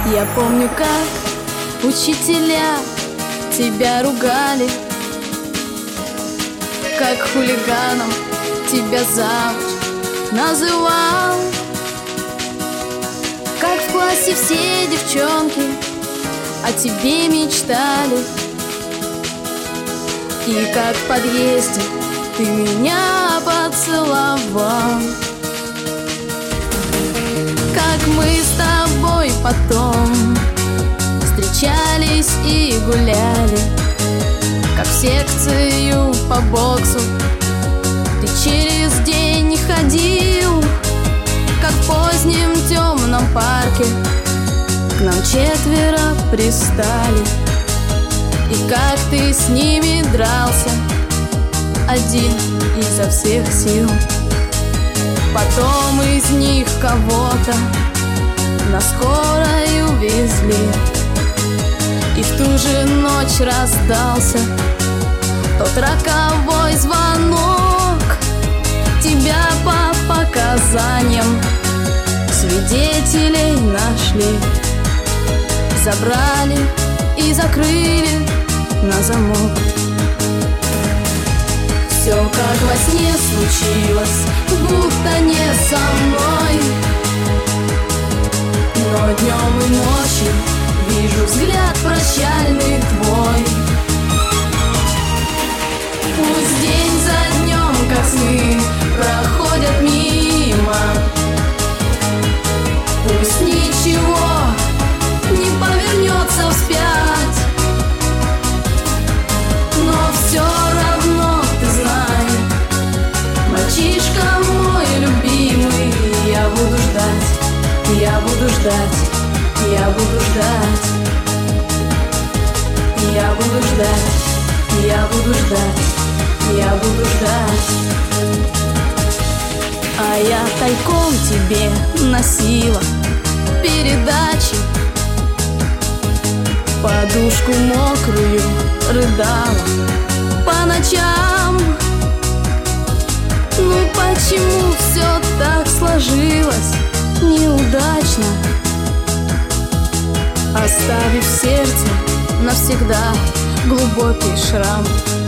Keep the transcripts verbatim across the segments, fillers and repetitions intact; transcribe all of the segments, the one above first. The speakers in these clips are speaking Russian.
Я помню, как учителя тебя ругали, как хулиганом тебя завуч называл, как в классе все девчонки о тебе мечтали, и как в подъезде ты меня поцеловал. Как мы с тобой потом встречались и гуляли, как в секцию по боксу ты через день ходил, как в позднем темном парке к нам четверо пристали, и как ты с ними дрался один изо всех сил. Потом из них кого-то на скорой увезли, и в ту же ночь раздался тот роковой звонок. Тебя по показаниям свидетелей нашли, забрали и закрыли на замок. Все как во сне случилось, будто не со мной, но днем и ночью вижу взгляд прощальный твой. Пусть день за днем, как сны, проходят мимо, пусть ничего не повернется вспять, но все равно ты знай, мальчишка мой любимый, я буду ждать, я буду ждать, я буду ждать, я буду ждать, я буду ждать, я буду ждать. А я тайком тебе носила передачи, подушку мокрую рыдала по ночам. Ну почему все так сложилось неудачно, оставив в сердце навсегда глубокий шрам?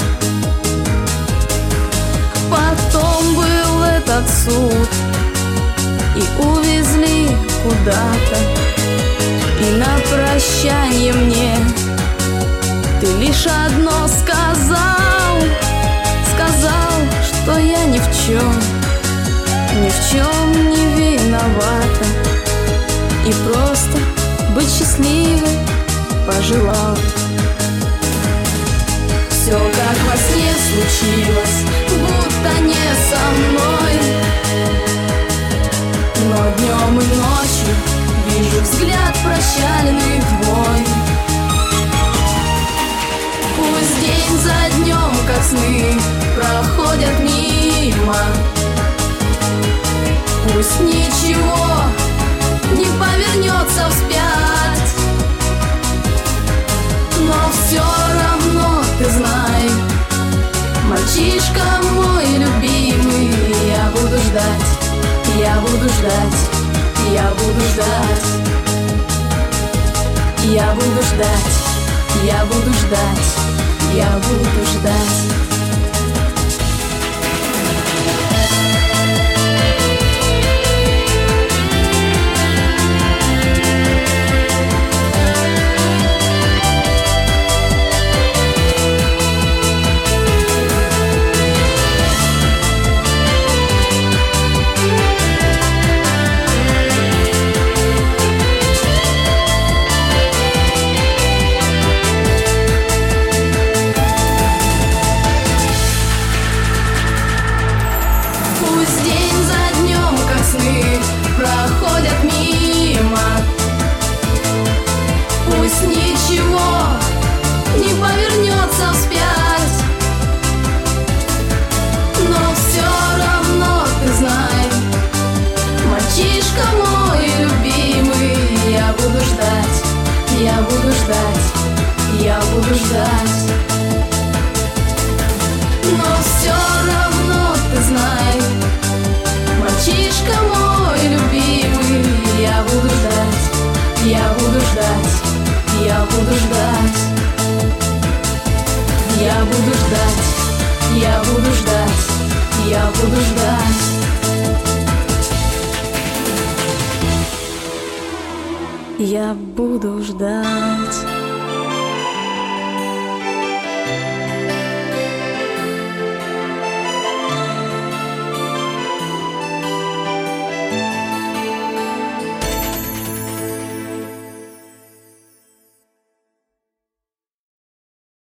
Потом был этот суд, и увезли куда-то, и на прощанье мне ты лишь одно сказал, сказал, что я ни в чем, ни в чем не виновата, и просто быть счастливой пожелал. Все как во сне случилось, будто не со мной, но днем и ночью вижу взгляд прощальный твой. Пусть день за днем, как сны, проходят мимо, пусть ничего не повернется вспять, но все равно ты знай, мальчишка мой любимый, я буду ждать, я буду ждать, я буду ждать, я буду ждать, я буду ждать, я буду ждать. буду ждать. Я буду ждать, я буду ждать, я буду ждать. Я буду ждать.